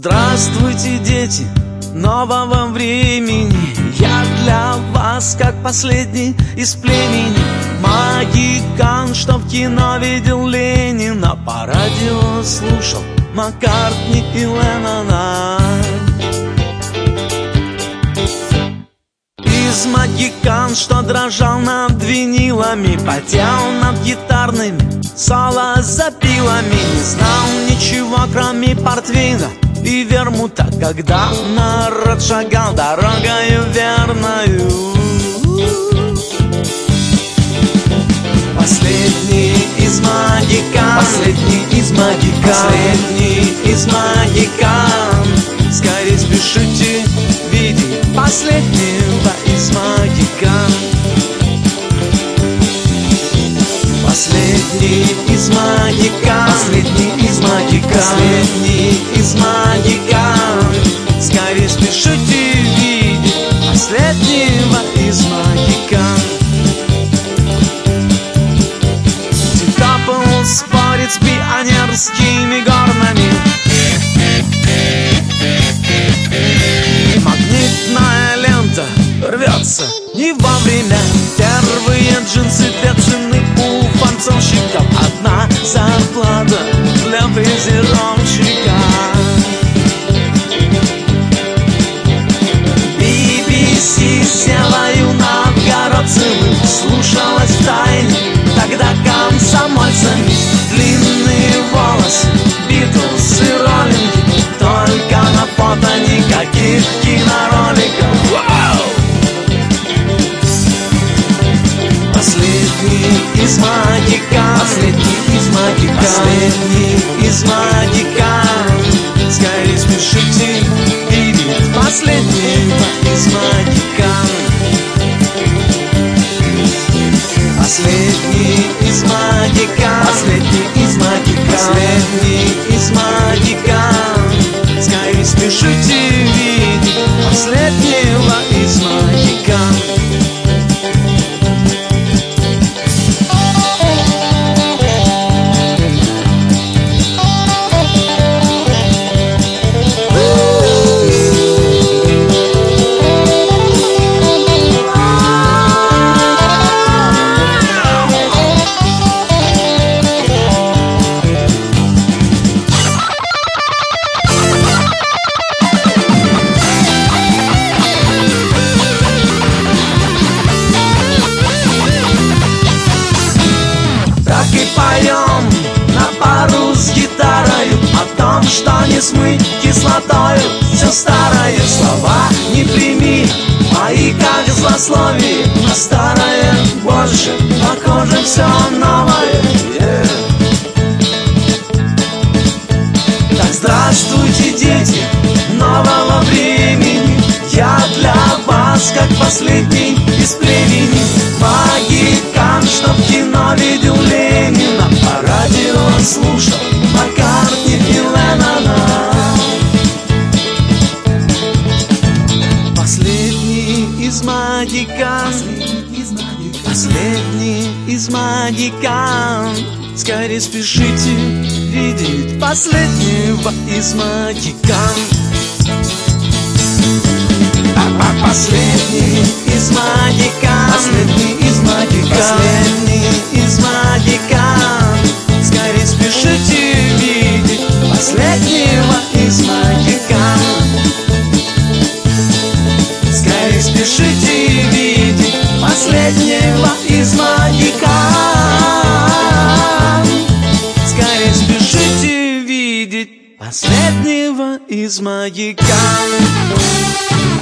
Здравствуйте, дети нового времени. Я для вас, как последний из племени, магикан, что в кино видел Ленина, по радио слушал Маккартни и Леннона. Из магикан, что дрожал над винилами, потел над гитарными соло за пилами, не знал ничего, кроме портвейна и вермута, когда народ шагал дорогою верною. Последний из магикан, последний из магикан, последний из магикан, скорее спешите видеть последнего из магикан. Последний из магикан, последний из магикан, последний из магикан, скорее спешите видеть последнего из магикан. Титопол спорит с пионерскими горнами, магнитная лента рвется не вовремя. Первые джинсы для цены у фанцовщиков, одна зарплата для фрезеровщика. BBC села Новгородцевым, слушалась в тайне тогда комсомольцами. Длинные волосы, Битлз и роллинги, только на фото никаких кинороликов. Вау! Последний из магикан, последний из магикан, последний из магикан, скорее спешите видеть последнего из магикан. Последний из магикан, последний из магикан, последний из магикан, скорее спешите видеть последнего из магикан. Что не смыть кислотою все старое, слова не прими мои как злословие, на старое больше похоже все новое. Так здравствуйте, дети нового времени. Я для вас как последний из племени, магикан, что в кино видел Ленина, по радио слушал Маккартни и Леннона. Последний из магикан, последний из магикан, скорее спешите видеть последнего из магикан. Последний из магикан, последний из магикан, последний из магикан, скорее спешите видеть последнего из магикан. Скорее спешите видеть последнего из магикан. Скорее спешите видеть последнего из магикан.